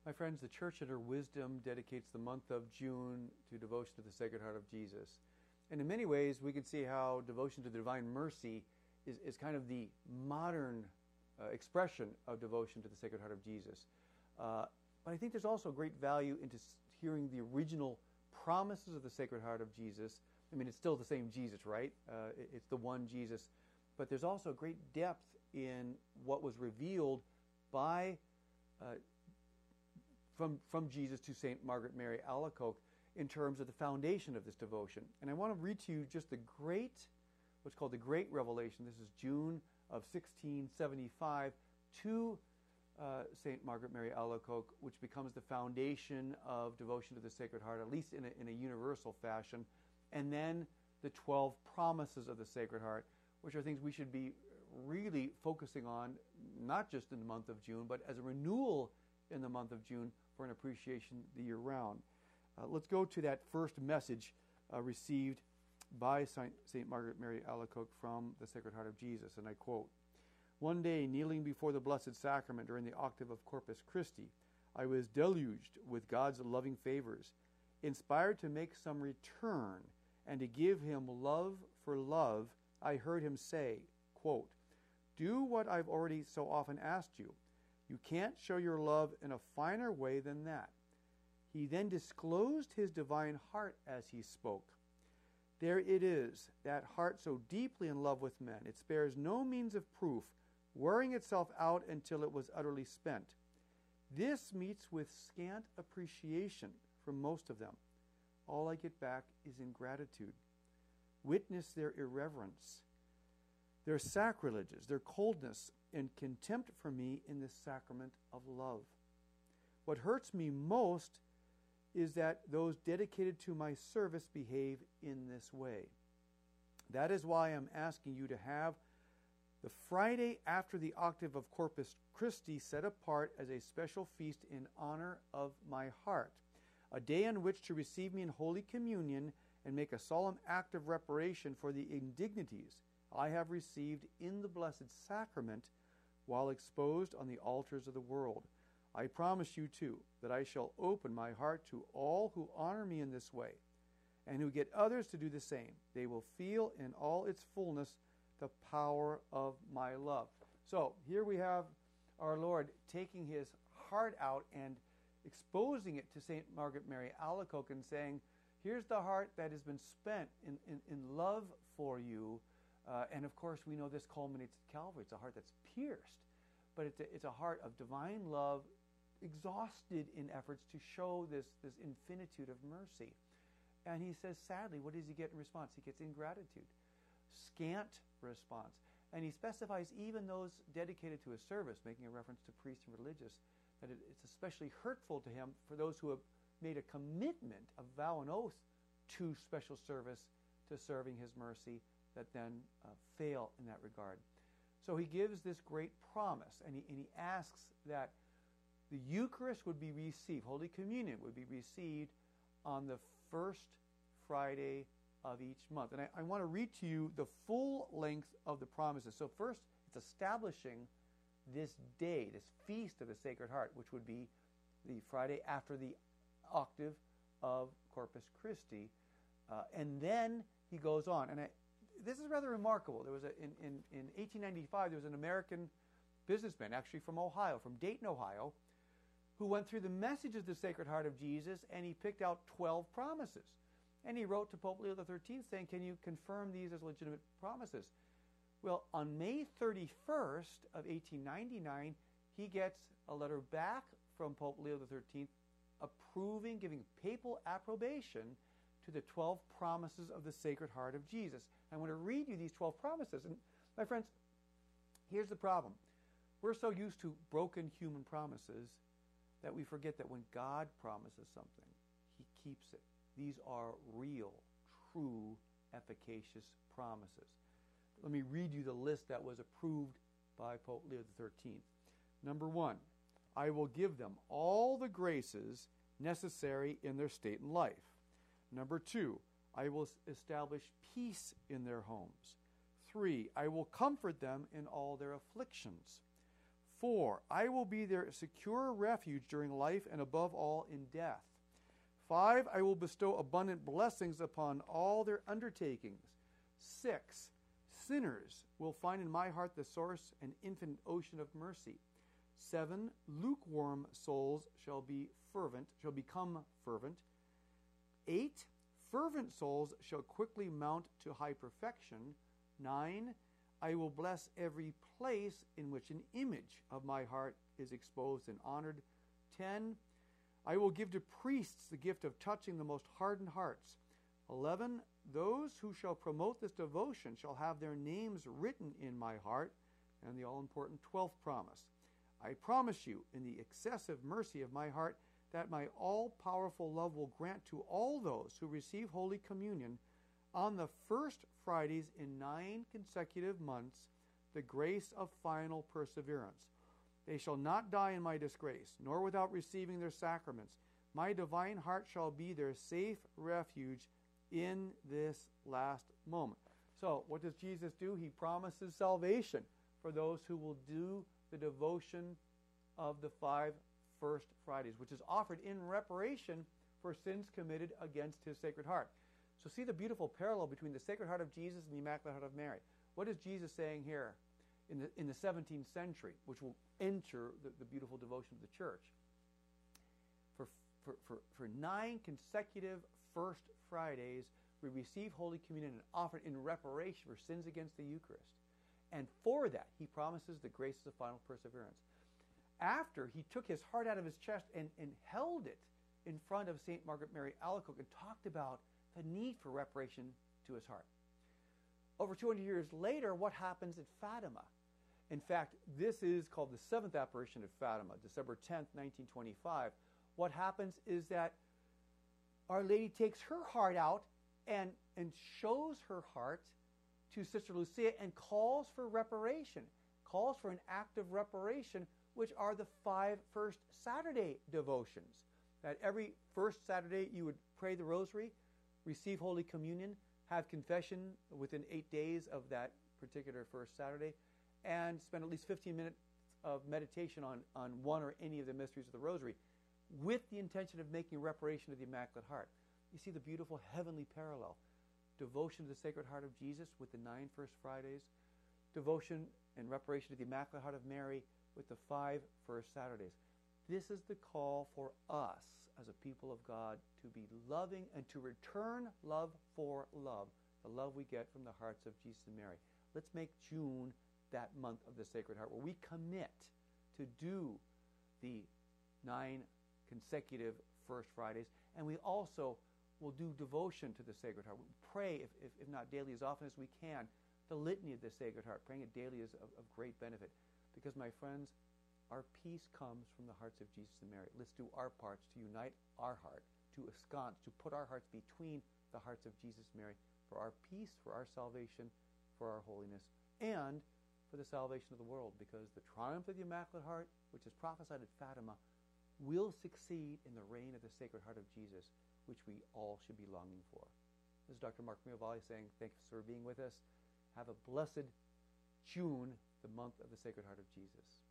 My friends, the Church in her wisdom dedicates the month of June to devotion to the Sacred Heart of Jesus. And in many ways, we can see how devotion to the Divine Mercy is kind of the modern expression of devotion to the Sacred Heart of Jesus. But I think there's also great value into hearing the original promises of the Sacred Heart of Jesus. I mean, it's still the same Jesus, right? It's the one Jesus. But there's also great depth in what was revealed by from Jesus to St. Margaret Mary Alacoque in terms of the foundation of this devotion. And I want to read to you just what's called the Great Revelation. This is June of 1675 to St. Margaret Mary Alacoque, which becomes the foundation of devotion to the Sacred Heart, at least in a universal fashion. And then the 12 promises of the Sacred Heart, which are things we should be really focusing on, not just in the month of June, but as a renewal in the month of June for an appreciation the year round. Let's go to that first message received by St. Margaret Mary Alacoque from the Sacred Heart of Jesus, and I quote, "One day, kneeling before the Blessed Sacrament during the octave of Corpus Christi, I was deluged with God's loving favors, inspired to make some return and to give him love for love. I heard him say, quote, 'Do what I've already so often asked you. You can't show your love in a finer way than that.' He then disclosed his divine heart as he spoke. There it is, that heart so deeply in love with men. It spares no means of proof, wearing itself out until it was utterly spent. This meets with scant appreciation from most of them. All I get back is ingratitude. Witness their irreverence, their sacrileges, their coldness, and contempt for me in the sacrament of love. What hurts me most is that those dedicated to my service behave in this way. That is why I'm asking you to have the Friday after the octave of Corpus Christi set apart as a special feast in honor of my heart, a day on which to receive me in Holy Communion and make a solemn act of reparation for the indignities I have received in the Blessed Sacrament while exposed on the altars of the world. I promise you, too, that I shall open my heart to all who honor me in this way, and who get others to do the same. They will feel in all its fullness the power of my love." So here we have our Lord taking his heart out and exposing it to St. Margaret Mary Alacoque and saying, here's the heart that has been spent in love for you. And of course, we know this culminates at Calvary. It's a heart that's pierced, but it's a heart of divine love, exhausted in efforts to show this infinitude of mercy. And he says, sadly, what does he get in response? He gets ingratitude, scant response. And he specifies even those dedicated to his service, making a reference to priests and religious, that it's especially hurtful to him for those who have made a commitment, a vow and oath to special service, to serving his mercy, that then fail in that regard. So he gives this great promise, and he asks that the Eucharist would be received, Holy Communion would be received on the first Friday of each month. And I want to read to you the full length of the promises. So first, it's establishing this day, this feast of the Sacred Heart, which would be the Friday after the octave of Corpus Christi. And then he goes on. And this is rather remarkable. There was in 1895, there was an American businessman, actually from Ohio, from Dayton, Ohio, who went through the message of the Sacred Heart of Jesus, and he picked out 12 promises. And he wrote to Pope Leo XIII saying, can you confirm these as legitimate promises? Well, on May 31st of 1899, he gets a letter back from Pope Leo XIII approving, giving papal approbation to the 12 promises of the Sacred Heart of Jesus. I want to read you these 12 promises. And my friends, here's the problem. We're so used to broken human promises that we forget that when God promises something, he keeps it. These are real, true, efficacious promises. Let me read you the list that was approved by Pope Leo XIII. Number 1, I will give them all the graces necessary in their state and life. Number 2, I will establish peace in their homes. 3, I will comfort them in all their afflictions. 4, I will be their secure refuge during life and above all in death. 5, I will bestow abundant blessings upon all their undertakings. 6, sinners will find in my heart the source and infinite ocean of mercy. 7, lukewarm souls shall become fervent. 8, fervent souls shall quickly mount to high perfection. 9, I will bless every place in which an image of my heart is exposed and honored. 10, I will give to priests the gift of touching the most hardened hearts. 11, those who shall promote this devotion shall have their names written in my heart. And the all-important 12th promise. I promise you, in the excessive mercy of my heart, that my all-powerful love will grant to all those who receive Holy Communion on the first Fridays in 9 consecutive months the grace of final perseverance. They shall not die in my disgrace, nor without receiving their sacraments. My divine heart shall be their safe refuge in this last moment. So, what does Jesus do? He promises salvation for those who will do the devotion of the 5 first Fridays, which is offered in reparation for sins committed against his Sacred Heart. So see the beautiful parallel between the Sacred Heart of Jesus and the Immaculate Heart of Mary. What is Jesus saying here in the 17th century, which will enter the beautiful devotion of the Church? For 9 consecutive First Fridays, we receive Holy Communion and offer it in reparation for sins against the Eucharist. And for that, he promises the graces of final perseverance. After he took his heart out of his chest and held it in front of St. Margaret Mary Alacoque and talked about the need for reparation to his heart. Over 200 years later, what happens at Fatima? In fact, this is called the 7th apparition at Fatima, December 10th, 1925. What happens is that Our Lady takes her heart out and shows her heart to Sister Lucia and calls for reparation, calls for an act of reparation, which are the 5 first Saturday devotions. That every first Saturday you would pray the Rosary, receive Holy Communion, have confession within 8 days of that particular first Saturday, and spend at least 15 minutes of meditation on one or any of the mysteries of the Rosary, with the intention of making reparation to the Immaculate Heart. You see the beautiful heavenly parallel. Devotion to the Sacred Heart of Jesus with the 9 First Fridays, devotion and reparation to the Immaculate Heart of Mary with the 5 First Saturdays. This is the call for us as a people of God to be loving and to return love for love, the love we get from the hearts of Jesus and Mary. Let's make June that month of the Sacred Heart where we commit to do the 9 consecutive First Fridays, and we also will do devotion to the Sacred Heart. We pray, if not daily, as often as we can, the litany of the Sacred Heart. Praying it daily is of great benefit, because, my friends, our peace comes from the hearts of Jesus and Mary. Let's do our parts to unite our heart, to ensconce, to put our hearts between the hearts of Jesus and Mary for our peace, for our salvation, for our holiness, and for the salvation of the world, because the triumph of the Immaculate Heart, which is prophesied at Fatima, will succeed in the reign of the Sacred Heart of Jesus, which we all should be longing for. This is Dr. Mark Miravalle saying thanks for being with us. Have a blessed June, the month of the Sacred Heart of Jesus.